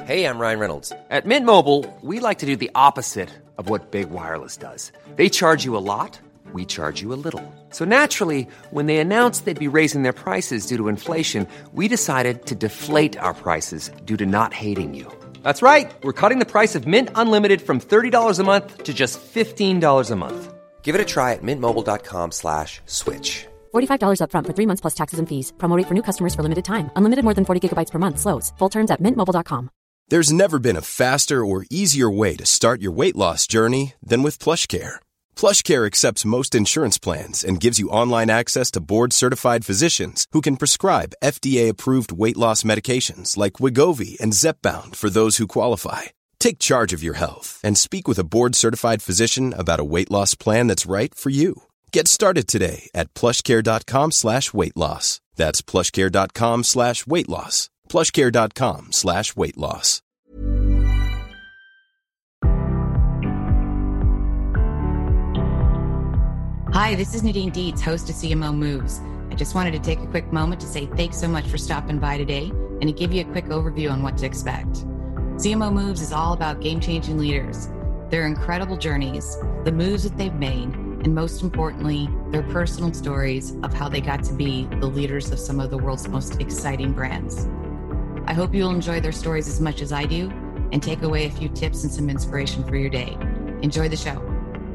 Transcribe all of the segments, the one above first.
Hey, I'm Ryan Reynolds. At Mint Mobile, we like to do the opposite of what Big Wireless does. They charge you a lot, we charge you a little. So naturally, when they announced they'd be raising their prices due to inflation, we decided to deflate our prices due to not hating you. That's right. We're cutting the price of Mint Unlimited from $30 a month to just $15 a month. Give it a try at mintmobile.com/switch. $45 up front for 3 months plus taxes and fees. Promo rate for new customers for limited time. Unlimited more than 40 gigabytes per month. Slows full terms at mintmobile.com. There's never been a faster or easier way to start your weight loss journey than with PlushCare. PlushCare accepts most insurance plans and gives you online access to board-certified physicians who can prescribe FDA-approved weight loss medications like Wegovy and Zepbound for those who qualify. Take charge of your health and speak with a board-certified physician about a weight loss plan that's right for you. Get started today at plushcare.com/weight loss. That's plushcare.com/weight loss. plushcare.com/weight loss. Hi, this is Nadine Dietz, host of CMO Moves. I just wanted to take a quick moment to say thanks so much for stopping by today and to give you a quick overview on what to expect. CMO Moves is all about game-changing leaders, their incredible journeys, the moves that they've made, and most importantly, their personal stories of how they got to be the leaders of some of the world's most exciting brands. I hope you'll enjoy their stories as much as I do and take away a few tips and some inspiration for your day. Enjoy the show.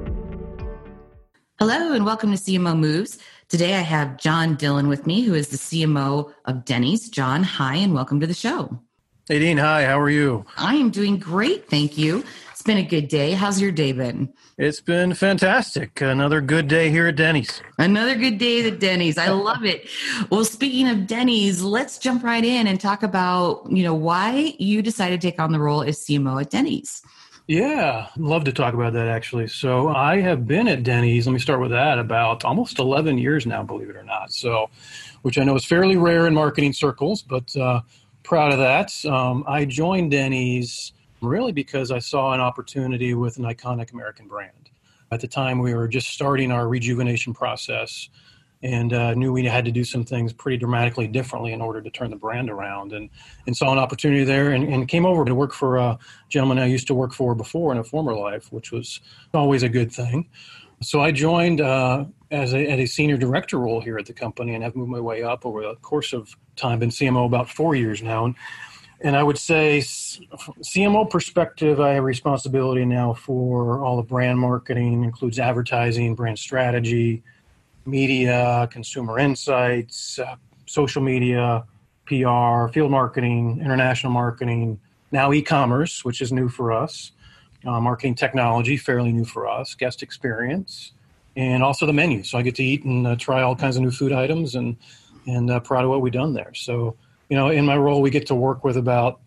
Hello and welcome to CMO Moves. Today I have John Dillon with me, who is the CMO of Denny's. John, hi, and welcome to the show. Nadine, hi, how are you? I am doing great, thank you. It's been a good day. How's your day been? It's been fantastic. Another good day here at Denny's. Another good day at Denny's. I love it. Well, speaking of Denny's, let's jump right in and talk about, why you decided to take on the role as CMO at Denny's. Yeah, I'd love to talk about that, actually. So I have been at Denny's, let me start with that, about almost 11 years now, believe it or not. So, which I know is fairly rare in marketing circles, but proud of that. I joined Denny's really because I saw an opportunity with an iconic American brand. At the time, we were just starting our rejuvenation process and knew we had to do some things pretty dramatically differently in order to turn the brand around, and saw an opportunity there and came over to work for a gentleman I used to work for before in a former life, which was always a good thing. So I joined at a senior director role here at the company and have moved my way up over the course of time. Been CMO about 4 years now. And I would say from a CMO perspective, I have responsibility now for all the brand marketing, includes advertising, brand strategy, media, consumer insights, social media, PR, field marketing, international marketing, now e-commerce, which is new for us, marketing technology, fairly new for us, guest experience, and also the menu. So I get to eat and try all kinds of new food items and proud of what we've done there. So, in my role, we get to work with about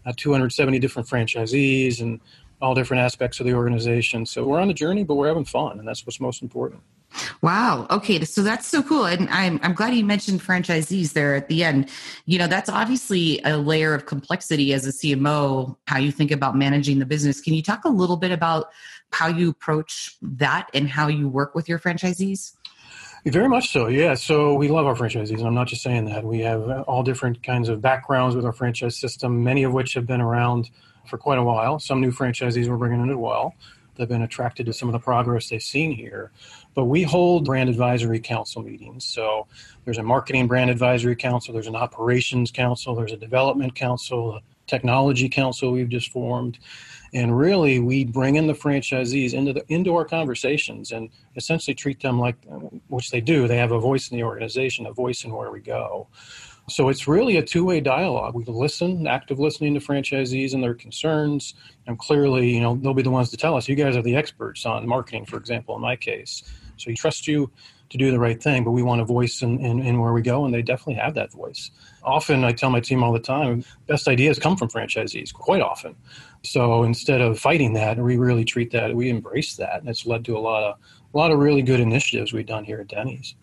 270 different franchisees and all different aspects of the organization. So we're on the journey, but we're having fun, and that's what's most important. Wow. Okay. So that's so cool. And I'm glad you mentioned franchisees there at the end. That's obviously a layer of complexity as a CMO, how you think about managing the business. Can you talk a little bit about how you approach that and how you work with your franchisees? Very much so, yeah. So we love our franchisees, and I'm not just saying that. We have all different kinds of backgrounds with our franchise system, many of which have been around for quite a while. Some new franchisees we're bringing in as well. They've been attracted to some of the progress they've seen here. But we hold brand advisory council meetings. So there's a marketing brand advisory council, there's an operations council, there's a development council, a technology council we've just formed. And really, we bring in the franchisees into our conversations and essentially treat them like, which they do. They have a voice in the organization, a voice in where we go. So it's really a two-way dialogue. We listen, active listening to franchisees and their concerns. And clearly, they'll be the ones to tell us, you guys are the experts on marketing, for example, in my case. So we trust you to do the right thing, but we want a voice in where we go, and they definitely have that voice. Often, I tell my team all the time, best ideas come from franchisees, quite often. So instead of fighting that, we really treat that, we embrace that, and it's led to a lot of really good initiatives we've done here at Denny's.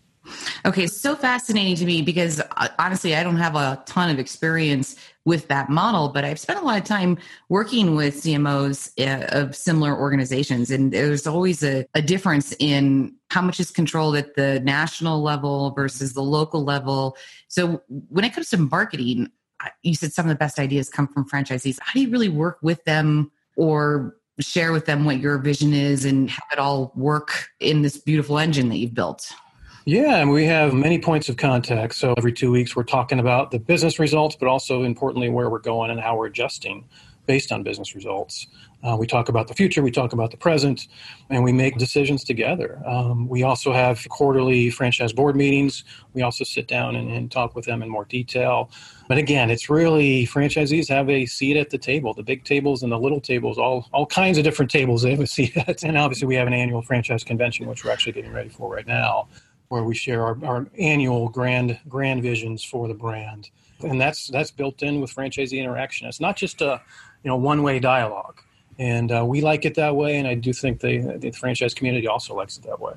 Okay, so fascinating to me because honestly, I don't have a ton of experience with that model, but I've spent a lot of time working with CMOs of similar organizations. And there's always a difference in how much is controlled at the national level versus the local level. So when it comes to marketing, you said some of the best ideas come from franchisees. How do you really work with them or share with them what your vision is and have it all work in this beautiful engine that you've built? Yeah, and we have many points of contact. So every 2 weeks, we're talking about the business results, but also importantly, where we're going and how we're adjusting based on business results. We talk about the future, we talk about the present, and we make decisions together. We also have quarterly franchise board meetings. We also sit down and talk with them in more detail. But again, it's really franchisees have a seat at the table, the big tables and the little tables, all kinds of different tables they have a seat at. And obviously, we have an annual franchise convention, which we're actually getting ready for right now, where we share our annual grand visions for the brand. And that's built in with franchisee interaction. It's not just a one-way dialogue. And we like it that way, and I do think the franchise community also likes it that way.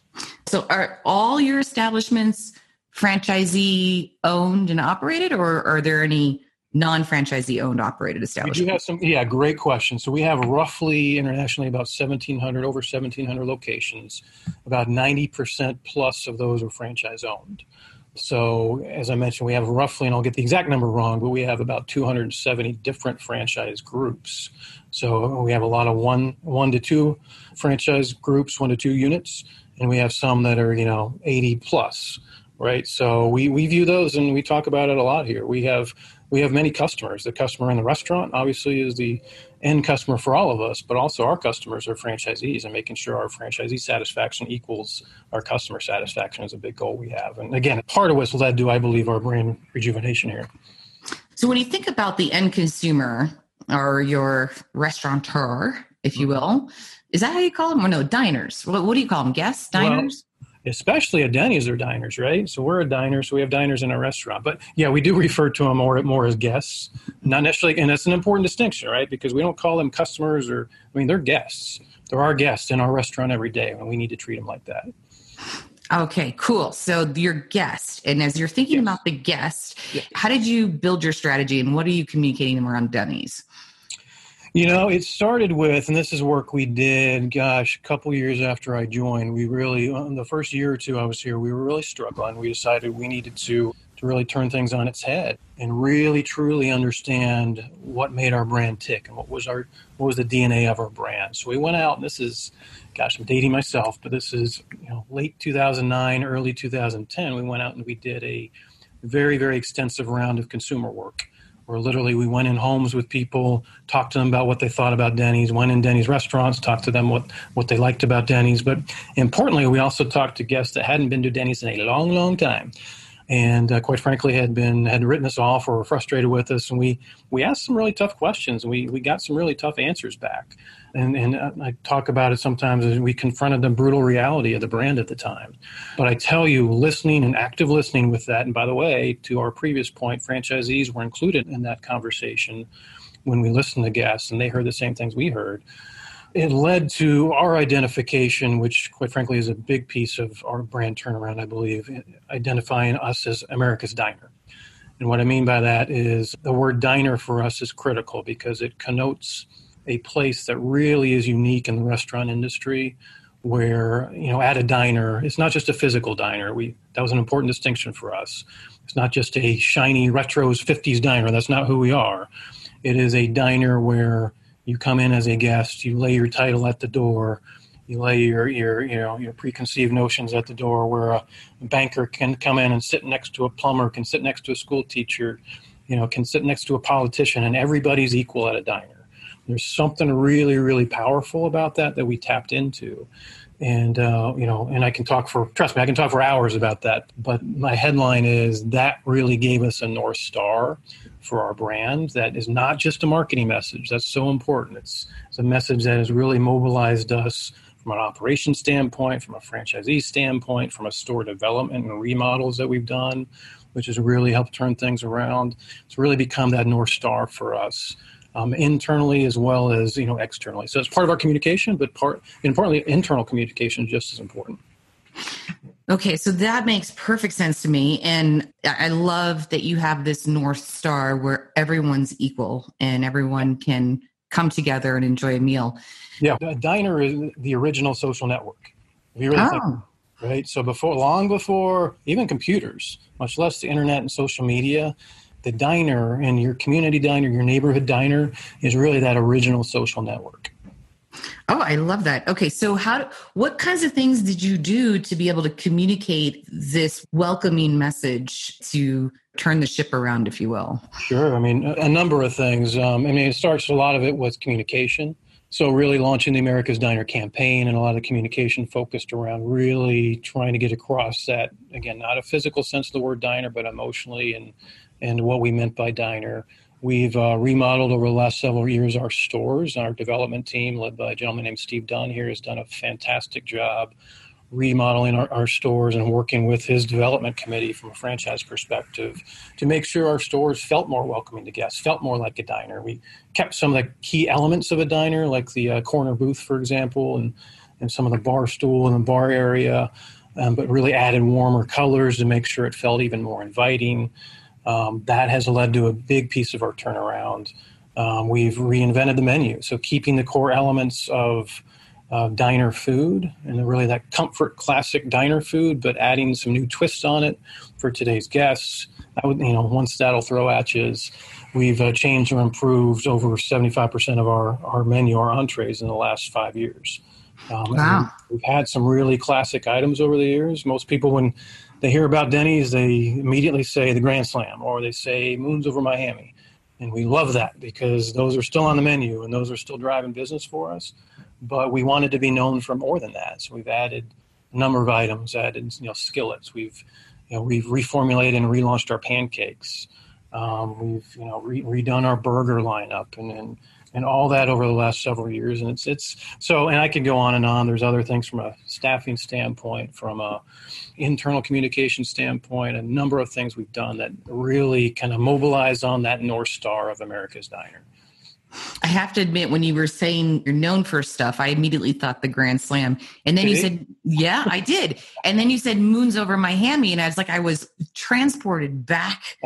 So are all your establishments franchisee owned and operated, or are there any non-franchisee owned operated establishments? We do have some, great question. So we have roughly internationally about over 1,700 locations. About 90% plus of those are franchise owned. So as I mentioned, we have roughly, and I'll get the exact number wrong, but we have about 270 different franchise groups. So we have a lot of one to two franchise groups, 1 to 2 units, and we have some that are, 80 plus, right? So we view those and we talk about it a lot here. We have many customers. The customer in the restaurant obviously is the end customer for all of us, but also our customers are franchisees, and making sure our franchisee satisfaction equals our customer satisfaction is a big goal we have. And again, part of what's led to, I believe, our brand rejuvenation here. So when you think about the end consumer or your restaurateur, if you will, is that how you call them? Or no, diners. What do you call them? Guests? Diners? Well, especially at Denny's, they're diners, right? So we're a diner, so we have diners in our restaurant. But yeah, we do refer to them more as guests, not necessarily, and that's an important distinction, right? Because we don't call them customers they're guests. They're our guests in our restaurant every day, and we need to treat them like that. Okay, cool. So your guest, and as you're thinking about the guest, how did you build your strategy, and what are you communicating them around Denny's? It started with, and this is work we did, a couple years after I joined. We really, the first year or two I was here, we were really struggling. We decided we needed to really turn things on its head and really truly understand what made our brand tick and what was the DNA of our brand. So we went out, and this is, I'm dating myself, but this is late 2009, early 2010. We went out and we did a very, very extensive round of consumer work, where literally we went in homes with people, talked to them about what they thought about Denny's, went in Denny's restaurants, talked to them what they liked about Denny's. But importantly, we also talked to guests that hadn't been to Denny's in a long, long time. And quite frankly, had written us off or were frustrated with us. And we asked some really tough questions, and we got some really tough answers back. And I talk about it sometimes as we confronted the brutal reality of the brand at the time. But I tell you, listening and active listening with that, and by the way, to our previous point, franchisees were included in that conversation when we listened to guests, and they heard the same things we heard. It led to our identification, which quite frankly is a big piece of our brand turnaround, I believe, identifying us as America's diner. And what I mean by that is the word diner for us is critical because it connotes a place that really is unique in the restaurant industry where, at a diner, it's not just a physical diner. That was an important distinction for us. It's not just a shiny retros 50s diner. That's not who we are. It is a diner where you come in as a guest, you lay your title at the door, you lay your preconceived notions at the door, where a banker can come in and sit next to a plumber, can sit next to a school teacher, can sit next to a politician, and everybody's equal at a diner. There's something really, really powerful about that we tapped into. And, and I can talk for hours about that. But my headline is that really gave us a North Star for our brand. That is not just a marketing message. That's so important. It's a message that has really mobilized us from an operations standpoint, from a franchisee standpoint, from a store development and remodels that we've done, which has really helped turn things around. It's really become that North Star for us. Internally as well as externally. So it's part of our communication, but importantly, internal communication is just as important. Okay, so that makes perfect sense to me. And I love that you have this North Star where everyone's equal and everyone can come together and enjoy a meal. Yeah, a diner is the original social network. If you really think, right? So long before even computers, much less the internet and social media, the diner and your community diner, your neighborhood diner is really that original social network. Oh, I love that. Okay, so what kinds of things did you do to be able to communicate this welcoming message to turn the ship around, if you will? Sure. I mean, a number of things. It starts a lot of it with communication. So really launching the America's Diner campaign, and a lot of communication focused around really trying to get across that, again, not a physical sense of the word diner, but emotionally and what we meant by diner. We've remodeled over the last several years our stores. Our development team, led by a gentleman named Steve Dunn here, has done a fantastic job remodeling our stores and working with his development committee from a franchise perspective to make sure our stores felt more welcoming to guests, felt more like a diner. We kept some of the key elements of a diner, like the corner booth, for example, and some of the bar stool in the bar area, but really added warmer colors to make sure it felt even more inviting. That has led to a big piece of our turnaround. We've reinvented the menu, so keeping the core elements of diner food and really that comfort classic diner food, but adding some new twists on it for today's guests. Once that'll throw at you is we've changed or improved over 75% of our menu, our entrees, in the last 5 years. Wow. We've had some really classic items over the years. Most people, when they hear about Denny's, they immediately say the Grand Slam, or they say Moons Over Miami. And we love that because those are still on the menu and those are still driving business for us. But we wanted to be known for more than that. So we've added a number of items, added skillets. We've reformulated and relaunched our pancakes. We've redone our burger lineup and all that over the last several years. And it's so, and I could go on and on. There's other things from a staffing standpoint, from a internal communication standpoint, a number of things we've done that really kind of mobilize on that North Star of America's Diner. I have to admit, when you were saying you're known for stuff, I immediately thought the Grand Slam. And then you said, yeah, I did. And then you said Moons Over Miami. And I was transported back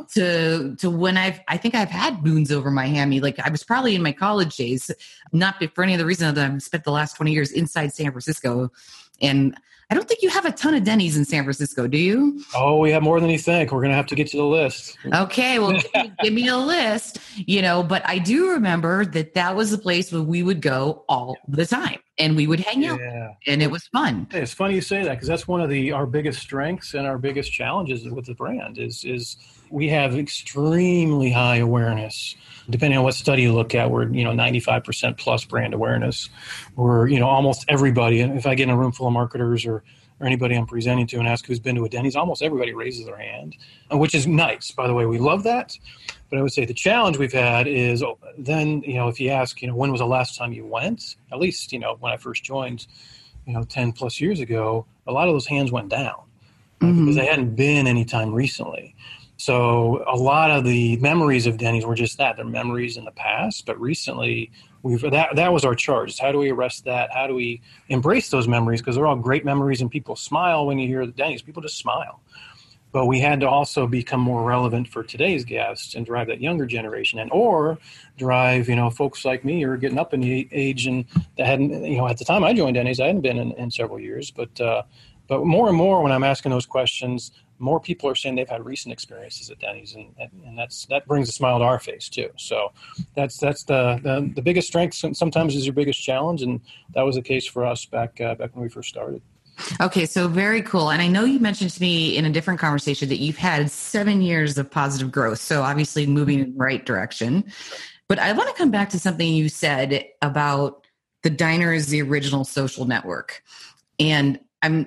to when I think I've had Moons Over Miami. Like, I was probably in my college days, not for any other reason other than I've spent the last 20 years inside San Francisco. And I don't think you have a ton of Denny's in San Francisco, do you? Oh, we have more than you think. We're going to have to get to the list. Okay, well, give me a list, but I do remember that was the place where we would go all the time and we would hang out and it was fun. It's funny you say that because that's one of our biggest strengths and our biggest challenges with the brand is we have extremely high awareness. Depending on what study you look at, we're 95% plus brand awareness. We're almost everybody. And if I get in a room full of marketers or anybody I'm presenting to and ask who's been to a Denny's, almost everybody raises their hand, which is nice. By the way, we love that. But I would say the challenge we've had is then if you ask when was the last time you went, at least when I first joined 10 plus years ago, a lot of those hands went down because they hadn't been anytime recently. So a lot of the memories of Denny's were just that. They're memories in the past, but recently that was our charge. How do we arrest that? How do we embrace those memories? Because they're all great memories and people smile when you hear the Denny's. People just smile. But we had to also become more relevant for today's guests and drive that younger generation or drive, folks like me who are getting up in the age and that hadn't, at the time I joined Denny's, I hadn't been in several years. But more and more when I'm asking those questions, more people are saying they've had recent experiences at Denny's, and that brings a smile to our face too. So that's the biggest strength. Sometimes is your biggest challenge, and that was the case for us back when we first started. Okay, so very cool. And I know you mentioned to me in a different conversation that you've had 7 years of positive growth. So obviously moving in the right direction. But I want to come back to something you said about the diner as the original social network. And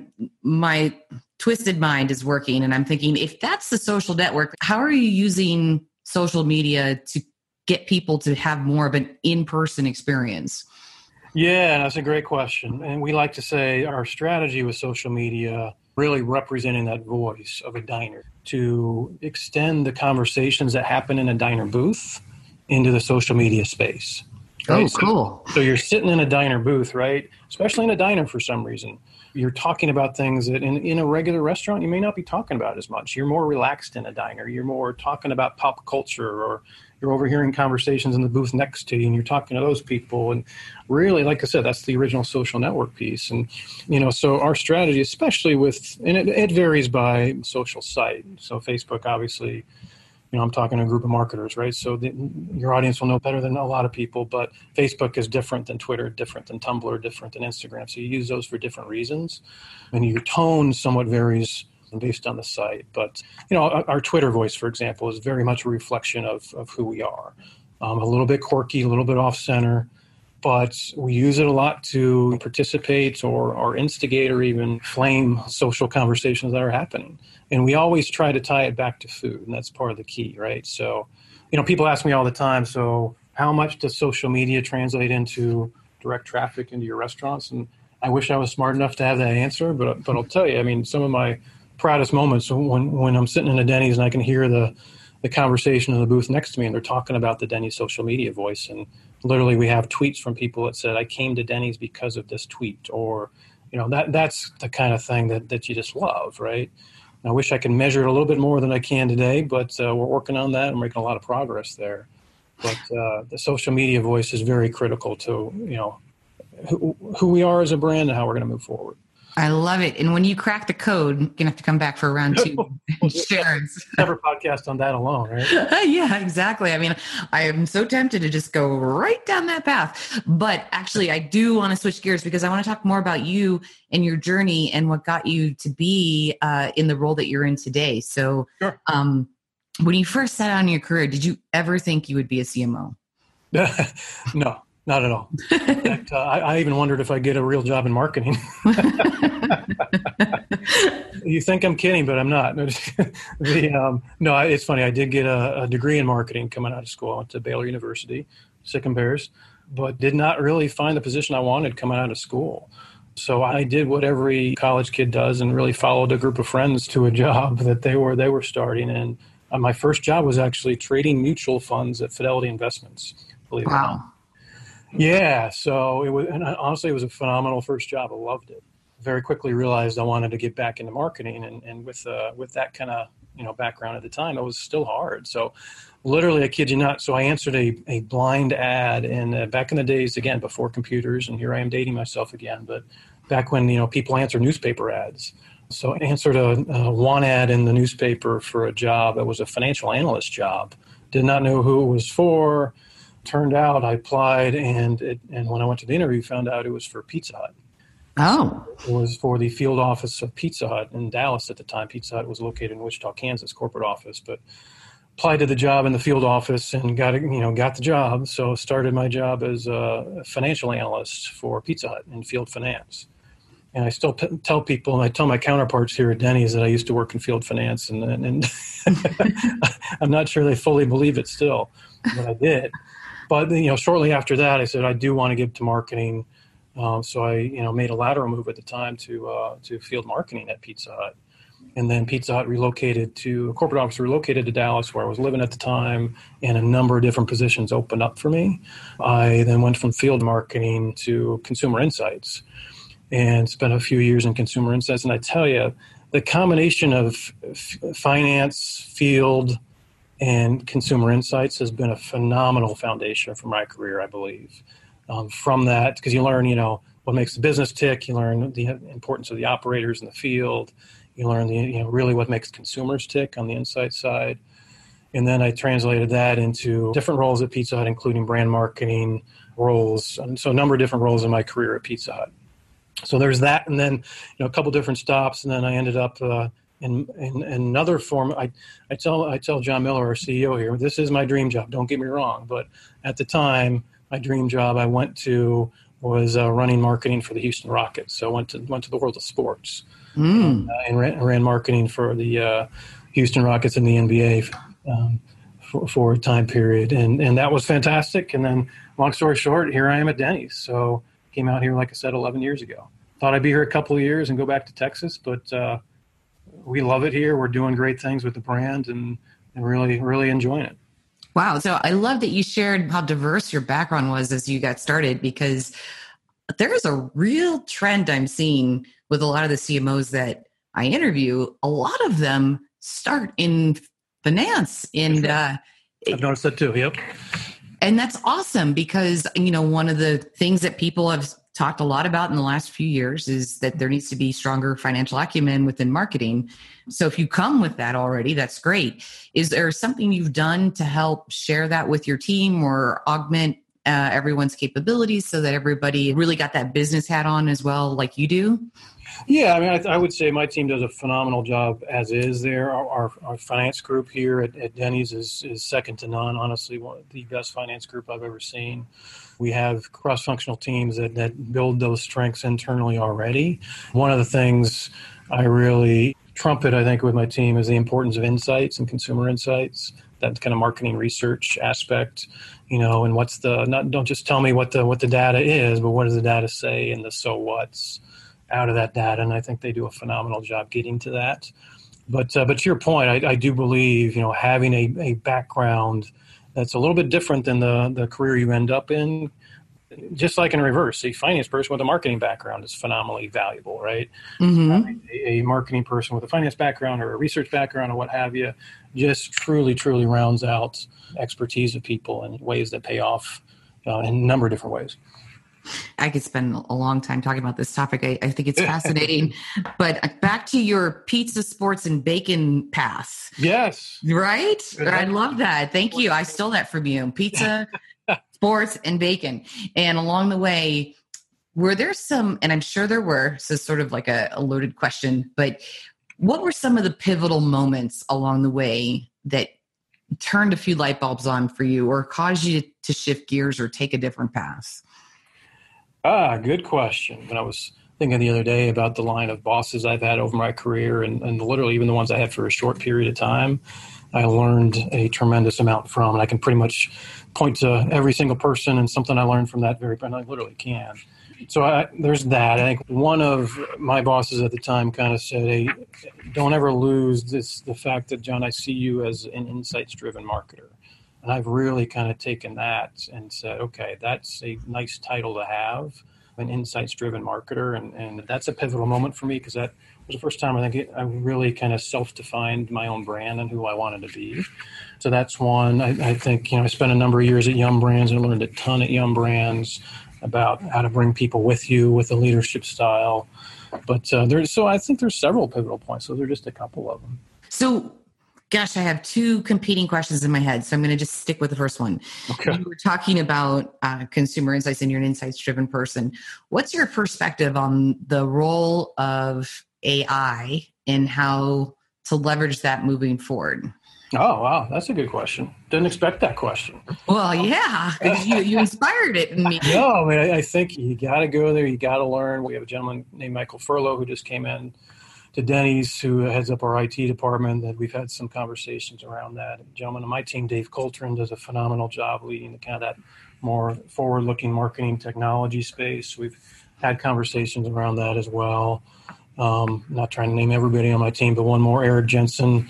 my twisted mind is working and I'm thinking, if that's the social network, how are you using social media to get people to have more of an in-person experience? Yeah, that's a great question. And we like to say our strategy with social media really representing that voice of a diner to extend the conversations that happen in a diner booth into the social media space. Right? Oh, cool. So you're sitting in a diner booth, right? Especially in a diner for some reason. You're talking about things that in a regular restaurant you may not be talking about as much. You're more relaxed in a diner. You're more talking about pop culture, or you're overhearing conversations in the booth next to you and you're talking to those people. And really, like I said, that's the original social network piece. And, so our strategy, especially and it varies by social site. So Facebook, obviously, I'm talking to a group of marketers, right? So your audience will know better than a lot of people, but Facebook is different than Twitter, different than Tumblr, different than Instagram. So you use those for different reasons. And your tone somewhat varies based on the site. But, our Twitter voice, for example, is very much a reflection of who we are. A little bit quirky, a little bit off-center, but we use it a lot to participate or instigate or even flame social conversations that are happening. And we always try to tie it back to food, and that's part of the key, right? So, people ask me all the time, so how much does social media translate into direct traffic into your restaurants? And I wish I was smart enough to have that answer, but I'll tell you, some of my proudest moments when I'm sitting in a Denny's and I can hear the conversation in the booth next to me and they're talking about the Denny's social media voice. And literally we have tweets from people that said, I came to Denny's because of this tweet, or, that's the kind of thing that you just love, right? And I wish I could measure it a little bit more than I can today, but we're working on that and making a lot of progress there. But the social media voice is very critical to, who we are as a brand and how we're going to move forward. I love it. And when you crack the code, you're going to have to come back for round 2. Shares. Never podcast on that alone, right? Yeah, exactly. I am so tempted to just go right down that path. But actually, I do want to switch gears because I want to talk more about you and your journey and what got you to be in the role that you're in today. So sure. When you first set out on your career, did you ever think you would be a CMO? No. Not at all. In fact, I even wondered if I'd get a real job in marketing. You think I'm kidding, but I'm not. No, it's funny. I did get a degree in marketing coming out of school. I went to Baylor University, Sick and Bears, but did not really find the position I wanted coming out of school. So I did what every college kid does and really followed a group of friends to a job that they were starting. And my first job was actually trading mutual funds at Fidelity Investments. Believe it or not. Yeah, so honestly, it was a phenomenal first job. I loved it. Very quickly realized I wanted to get back into marketing, and with that kind of background at the time, it was still hard. So, literally, I kid you not. So I answered a blind ad, and back in the days, again before computers, and here I am dating myself again. But back when people answer newspaper ads, so I answered a one ad in the newspaper for a job. It was a financial analyst job. Did not know who it was for. Turned out I applied, and when I went to the interview, found out it was for Pizza Hut. Oh. It was for the field office of Pizza Hut in Dallas at the time. Pizza Hut was located in Wichita, Kansas, corporate office. But applied to the job in the field office and got the job. So started my job as a financial analyst for Pizza Hut in field finance. And I still tell people, and I tell my counterparts here at Denny's that I used to work in field finance, and I'm not sure they fully believe it still, but I did. But shortly after that, I said I do want to get to marketing. So I made a lateral move at the time to field marketing at Pizza Hut, and then Pizza Hut corporate office relocated to Dallas, where I was living at the time, and a number of different positions opened up for me. I then went from field marketing to consumer insights, and spent a few years in consumer insights. And I tell you, the combination of finance, field, and consumer insights has been a phenomenal foundation for my career, I believe. From that, because you learn, what makes the business tick. You learn the importance of the operators in the field. You learn really what makes consumers tick on the insight side. And then I translated that into different roles at Pizza Hut, including brand marketing roles. And so a number of different roles in my career at Pizza Hut. So there's that, and then a couple different stops, and then I ended up in another form. I tell John Miller, our CEO here, this is my dream job. Don't get me wrong, but at the time, my dream job I went to was running marketing for the Houston Rockets. So I went to the world of sports and ran marketing for the Houston Rockets in the NBA for a time period, and that was fantastic. And then, long story short, here I am at Denny's. So came out here, like I said, 11 years ago. Thought I'd be here a couple of years and go back to Texas, but we love it here. We're doing great things with the brand and really, really enjoying it. Wow. So I love that you shared how diverse your background was as you got started, because there is a real trend I'm seeing with a lot of the CMOs that I interview. A lot of them start in finance. And I've noticed that too. Yep. And that's awesome because, one of the things that people have talked a lot about in the last few years is that there needs to be stronger financial acumen within marketing. So if you come with that already, that's great. Is there something you've done to help share that with your team or augment everyone's capabilities so that everybody really got that business hat on as well, like you do? Yeah, I mean, I would say my team does a phenomenal job as is there. Our finance group here at Denny's is second to none, honestly, one of the best finance group I've ever seen. We have cross-functional teams that build those strengths internally already. One of the things I really trumpet, I think, with my team is the importance of insights and consumer insights, that kind of marketing research aspect, and don't just tell me what the data is, but what does the data say and the so what's out of that data. And I think they do a phenomenal job getting to that. But to your point, I do believe, having a background that's a little bit different than the career you end up in, just like in reverse, a finance person with a marketing background is phenomenally valuable, right? Mm-hmm. A marketing person with a finance background or a research background or what have you, just truly, truly rounds out expertise of people in ways that pay off in a number of different ways. I could spend a long time talking about this topic. I think it's fascinating. But back to your pizza, sports, and bacon path. Yes. Right? I love that. Thank you. I stole that from you. Pizza, sports, and bacon. And along the way, were there some, and I'm sure there were, so sort of like a loaded question, but what were some of the pivotal moments along the way that turned a few light bulbs on for you or caused you to shift gears or take a different path? Good question. And I was thinking the other day about the line of bosses I've had over my career and literally even the ones I had for a short period of time, I learned a tremendous amount from. And I can pretty much point to every single person and something I learned from that and I literally can. So there's that. I think one of my bosses at the time kind of said, hey, don't ever lose the fact that, John, I see you as an insights-driven marketer. And I've really kind of taken that and said, okay, that's a nice title to have, an insights-driven marketer. And that's a pivotal moment for me because that was the first time I think I really kind of self-defined my own brand and who I wanted to be. So that's one. I think, I spent a number of years at Yum Brands and learned a ton at Yum Brands about how to bring people with you with a leadership style. But so I think there's several pivotal points. So they're just a couple of them. So gosh, I have two competing questions in my head, so I'm going to just stick with the first one. Okay. You were talking about consumer insights and you're an insights-driven person. What's your perspective on the role of AI and how to leverage that moving forward? Oh, wow. That's a good question. Didn't expect that question. Well, yeah, because you inspired it in me. No, I mean, I think you got to go there. You got to learn. We have a gentleman named Michael Furlow who just came in to Denny's, who heads up our IT department, that we've had some conversations around that. A gentleman on my team, Dave Coltrane, does a phenomenal job leading the kind of that more forward-looking marketing technology space. We've had conversations around that as well. Not trying to name everybody on my team, but one more, Eric Jensen,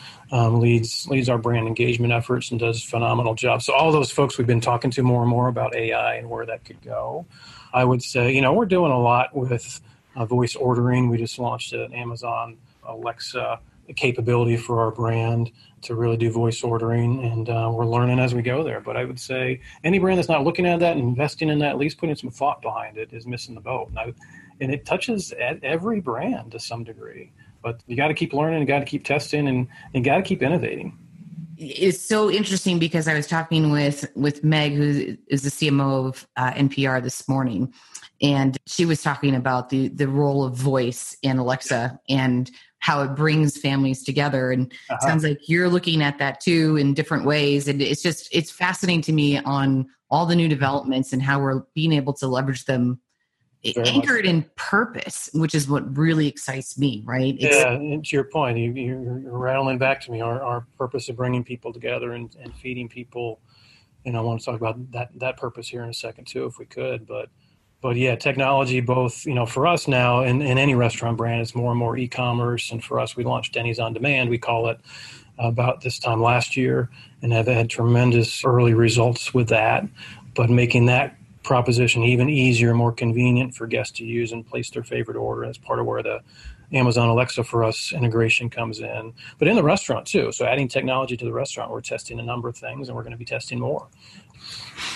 leads our brand engagement efforts and does a phenomenal job. So all those folks we've been talking to more and more about AI and where that could go. I would say, we're doing a lot with voice ordering. We just launched an Amazon Alexa capability for our brand to really do voice ordering, and we're learning as we go there. But I would say any brand that's not looking at that and investing in that, at least putting some thought behind it, is missing the boat. And it touches at every brand to some degree. But you got to keep learning, you got to keep testing, and you got to keep innovating. It's so interesting because I was talking with Meg, who is the CMO of NPR this morning, and she was talking about the role of voice in Alexa and how it brings families together. And it sounds like you're looking at that too in different ways. And it's fascinating to me on all the new developments and how we're being able to leverage them anchored in purpose, which is what really excites me, right? And to your point, you're rattling back to me our purpose of bringing people together and feeding people. And I want to talk about that purpose here in a second too, if we could. But yeah, technology, both, for us now in any restaurant brand, it's more and more e-commerce. And for us, we launched Denny's On Demand, we call it, about this time last year, and have had tremendous early results with that. But making that proposition even easier, more convenient for guests to use and place their favorite order. That's part of where the Amazon Alexa for us integration comes in. But in the restaurant too. So adding technology to the restaurant, we're testing a number of things and we're going to be testing more.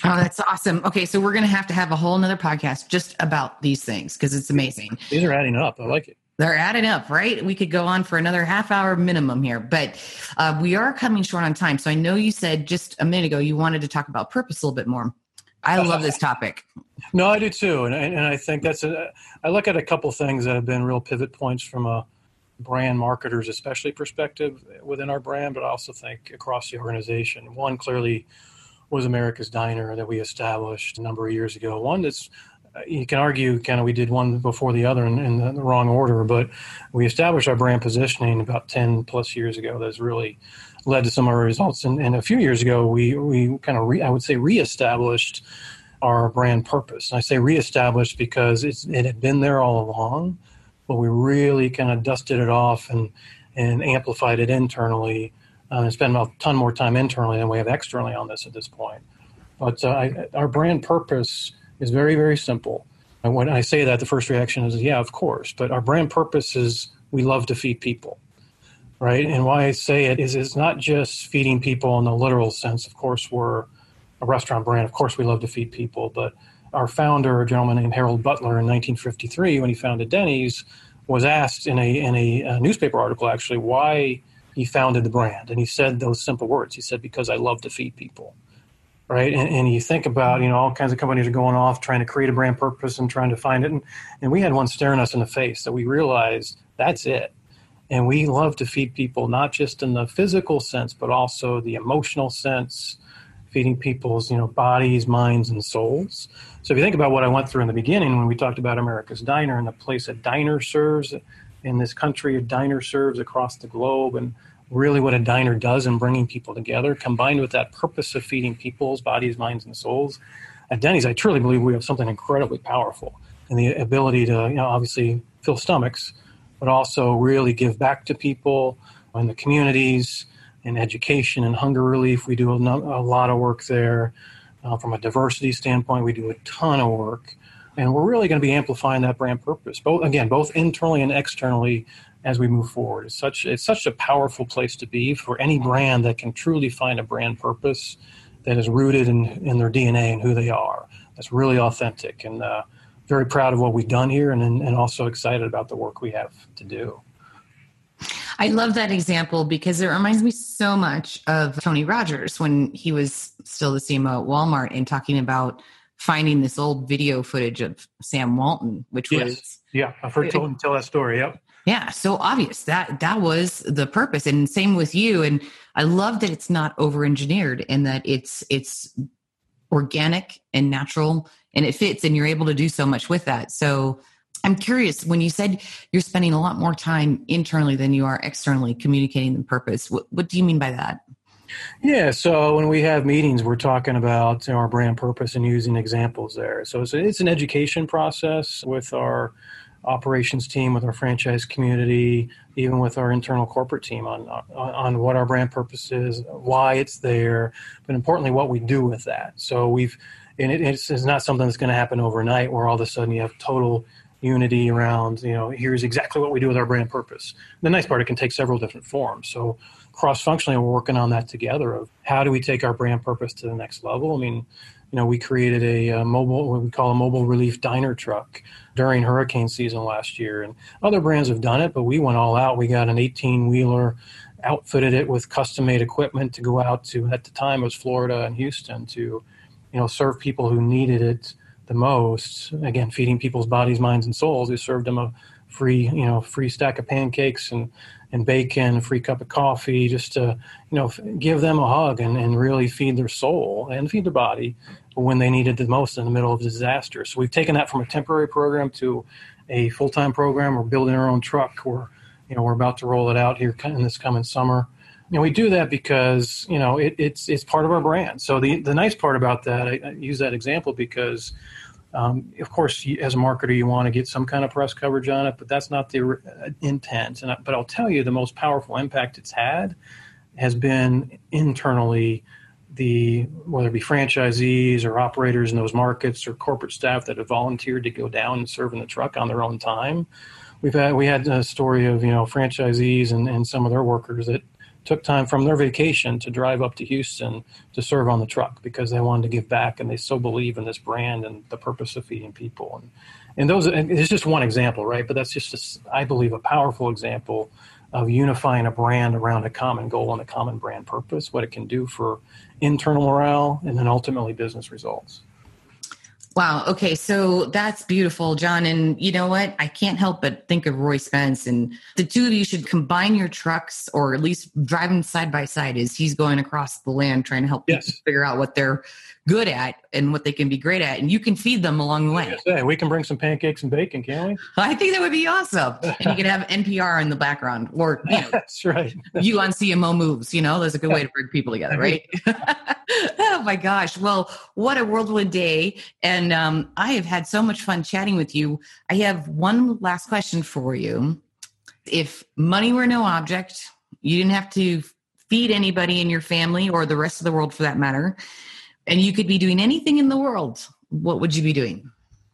Oh, that's awesome. Okay, so we're going to have a whole nother podcast just about these things because it's amazing. These are adding up. I like it. They're adding up, right? We could go on for another half hour minimum here, but we are coming short on time. So I know you said just a minute ago you wanted to talk about purpose a little bit more. I love this topic. No, I do too. And I think I look at a couple things that have been real pivot points from a brand marketers, especially perspective within our brand, but I also think across the organization. One clearly was America's Diner that we established a number of years ago. One that's, you can argue kind of we did one before the other in the wrong order, but we established our brand positioning about 10 plus years ago. That's really led to some of our results. And a few years ago, we kind of, I would say, reestablished our brand purpose. And I say reestablished because it had been there all along, but we really kind of dusted it off and amplified it internally and spent a ton more time internally than we have externally on this at this point. But our brand purpose is very, very simple. And when I say that, the first reaction is, yeah, of course. But our brand purpose is we love to feed people, right? And why I say it is it's not just feeding people in the literal sense. Of course, we're a restaurant brand. Of course, we love to feed people. But our founder, a gentleman named Harold Butler in 1953, when he founded Denny's, was asked in a newspaper article, actually, why he founded the brand. And he said those simple words. He said, because I love to feed people. Right. And you think about, all kinds of companies are going off trying to create a brand purpose and trying to find it. And we had one staring us in the face that we realized that's it. And we love to feed people, not just in the physical sense, but also the emotional sense, feeding people's, bodies, minds, and souls. So if you think about what I went through in the beginning when we talked about America's Diner and the place a diner serves in this country, a diner serves across the globe, and really what a diner does in bringing people together, combined with that purpose of feeding people's bodies, minds, and souls. At Denny's, I truly believe we have something incredibly powerful and the ability to, obviously fill stomachs, but also really give back to people in the communities, in education and hunger relief. We do a lot of work there. From a diversity standpoint, we do a ton of work. And we're really going to be amplifying that brand purpose, both internally and externally, as we move forward. It's such a powerful place to be for any brand that can truly find a brand purpose that is rooted in their DNA and who they are. That's really authentic, and very proud of what we've done here, and also excited about the work we have to do. I love that example because it reminds me so much of Tony Rogers when he was still the CMO at Walmart and talking about finding this old video footage of Sam Walton, which was... Yeah, I've heard him tell that story, yep. Yeah, so obvious. That was the purpose. And same with you. And I love that it's not over-engineered and that it's organic and natural and it fits and you're able to do so much with that. So I'm curious, when you said you're spending a lot more time internally than you are externally communicating the purpose, what do you mean by that? Yeah, so when we have meetings, we're talking about our brand purpose and using examples there. So it's an education process with our operations team, with our franchise community, even with our internal corporate team on what our brand purpose is, why it's there, but importantly, what we do with that. So it's not something that's going to happen overnight where all of a sudden you have total unity around, here's exactly what we do with our brand purpose. The nice part, it can take several different forms. So cross-functionally, we're working on that together of how do we take our brand purpose to the next level. I mean, we created what we call a mobile relief diner truck during hurricane season last year. And other brands have done it, but we went all out. We got an 18-wheeler, outfitted it with custom-made equipment to go out to, at the time it was Florida and Houston, to, serve people who needed it the most. Again, feeding people's bodies, minds, and souls. We served them a free stack of pancakes and bacon, a free cup of coffee, just to, give them a hug and really feed their soul and feed their body when they needed the most in the middle of a disaster. So we've taken that from a temporary program to a full-time program. We're building our own truck. We're about to roll it out here in this coming summer. We do that because, it's part of our brand. So the nice part about that, I use that example because, of course, as a marketer, you want to get some kind of press coverage on it, but that's not the intent. But I'll tell you, the most powerful impact it's had has been internally, whether it be franchisees or operators in those markets or corporate staff that have volunteered to go down and serve in the truck on their own time. We had a story of, franchisees and some of their workers that took time from their vacation to drive up to Houston to serve on the truck because they wanted to give back and they so believe in this brand and the purpose of feeding people. And it's just one example, right? But that's just, I believe, a powerful example of unifying a brand around a common goal and a common brand purpose, what it can do for internal morale and then ultimately business results. Wow. Okay. So that's beautiful, John. And you know what? I can't help but think of Roy Spence, and the two of you should combine your trucks or at least drive them side by side as he's going across the land trying to help people figure out what they're good at and what they can be great at. And you can feed them along the way. Yeah, we can bring some pancakes and bacon, can't we? I think that would be awesome. And you can have NPR in the background, or that's right. You on CMO Moves, that's a good way to bring people together, right? Oh my gosh. Well, what a whirlwind day. And I have had so much fun chatting with you. I have one last question for you. If money were no object, you didn't have to feed anybody in your family or the rest of the world for that matter, and you could be doing anything in the world, what would you be doing?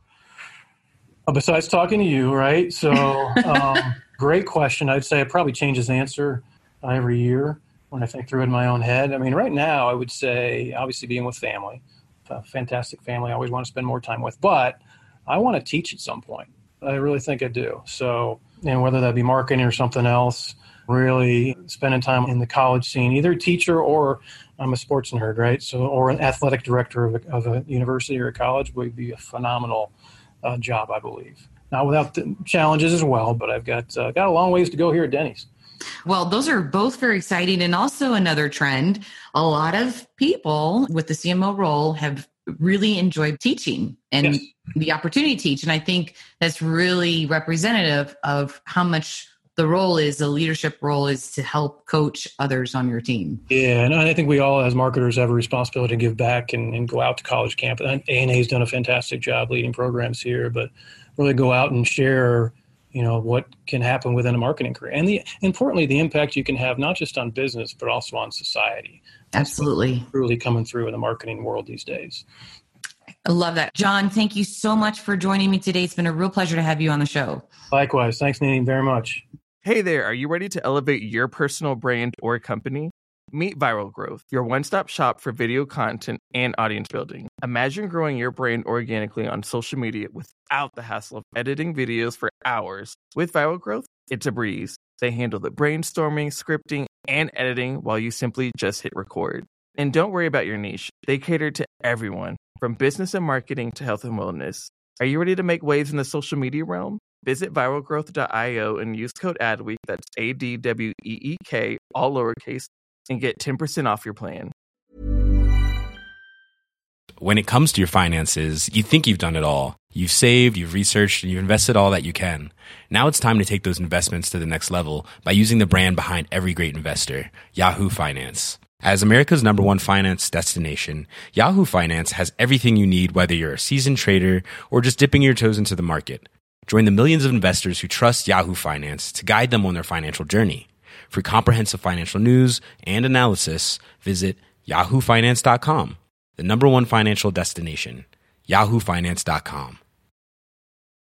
Besides talking to you, right? So great question. I'd say it probably changes the answer every year when I think through it in my own head. I mean, right now I would say obviously being with family, a fantastic family I always want to spend more time with, but I want to teach at some point. I really think I do. So, whether that be marketing or something else, really spending time in the college scene, either a teacher or I'm a sports nerd, right? So, or an athletic director of a university or a college would be a phenomenal job, I believe. Not without the challenges as well, but I've got a long ways to go here at Denny's. Well, those are both very exciting. And also another trend, a lot of people with the CMO role have really enjoyed teaching and the opportunity to teach. And I think that's really representative of how much the leadership role is to help coach others on your team. Yeah, and I think we all as marketers have a responsibility to give back and go out to college camp. A&A has done a fantastic job leading programs here, but really go out and share what can happen within a marketing career. And importantly, the impact you can have not just on business, but also on society. Absolutely. Really coming through in the marketing world these days. I love that. John, thank you so much for joining me today. It's been a real pleasure to have you on the show. Likewise. Thanks, Nadine, very much. Hey there, are you ready to elevate your personal brand or company? Meet Viral Growth, your one-stop shop for video content and audience building. Imagine growing your brand organically on social media without the hassle of editing videos for hours. With Viral Growth, it's a breeze. They handle the brainstorming, scripting, and editing while you simply just hit record. And don't worry about your niche. They cater to everyone, from business and marketing to health and wellness. Are you ready to make waves in the social media realm? Visit viralgrowth.io and use code ADWEEK, that's ADWEEK, all lowercase, and get 10% off your plan. When it comes to your finances, you think you've done it all. You've saved, you've researched, and you've invested all that you can. Now it's time to take those investments to the next level by using the brand behind every great investor, Yahoo Finance. As America's #1 finance destination, Yahoo Finance has everything you need, whether you're a seasoned trader or just dipping your toes into the market. Join the millions of investors who trust Yahoo Finance to guide them on their financial journey. For comprehensive financial news and analysis, visit yahoofinance.com, the #1 financial destination, yahoofinance.com.